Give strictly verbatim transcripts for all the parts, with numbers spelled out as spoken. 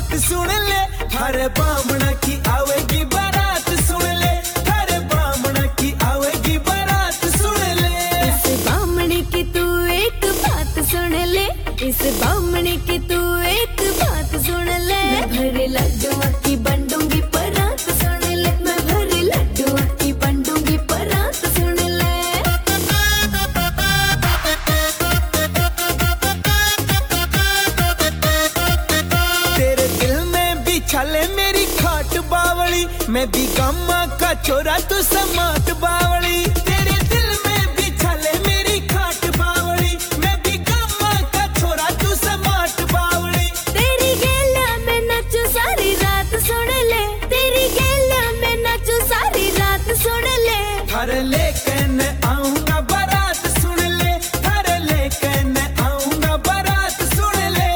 बात सुन ले, हर बामणा की आवेगी बारात सुन ले, हर बामणा की आवेगी बारात सुन ले। इस बामणे की तू एक बात सुन ले, इस बामणे की तू एक बात सुन ले। मैं भरे लड्डुआ की बंडूंगी परात सुन ले, मैं भरे लड्डुआ की बंडूंगी परात सुन ले। तेरे दिल में बिछा ले मेरी खाट बावली, मैं भी गामा का चोरा तू समाट बावली। तेरे दिल में बिछा ले मेरी खाट बावली, मैं भी गामा का छोरा तू समाट बावली। तेरी गेला में नाचू सारी रात सुन ले, तेरी गेला में नाचू सारी रात सुन ले। हर लेकिन आऊंगा बारात सुन ले, हर लेकिन आऊंगा बारात सुन ले।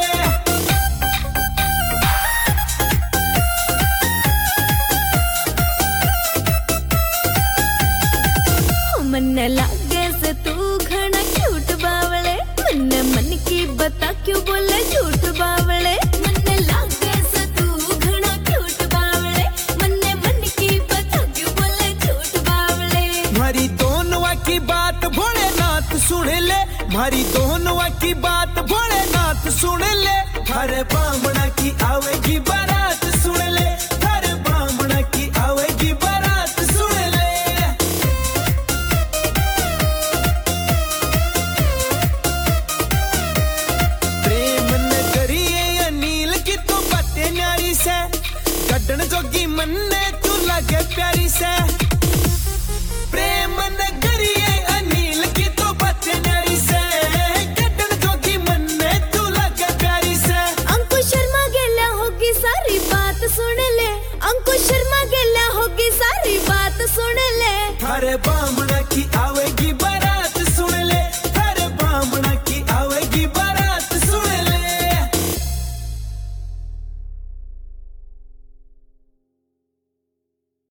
मन लागे से तू घना क्यूट बावले, मन मन की बता क्यों बोले झूठ बावले। मन लागे से तू घना क्यूट बावले, मन मन की बता क्यों बोले झूठ बावले। मारी दोनों की बात भोलेनाथ सुन ले, मारी दोनों की बात भोलेनाथ सुन ले। हर बामणा की आवेगी बारात सुन ले, हर बामणा की आवेगी बारात सुन ले। प्रेम नगरी अनिल की तू बातें न्यारी से, कड्डन जोगी मन्ने तू लगे प्यारी से। प्रेम नगरी अनिल की तो बातें न्यारी से, कड्डन जोगी मन्ने तू लगे प्यारी से। अंकुश शर्मा गेला होगी सारी बात सुन ले, अंकुश शर्मा गेला होगी सारी बात सुन ले। हर बामणा की आवाज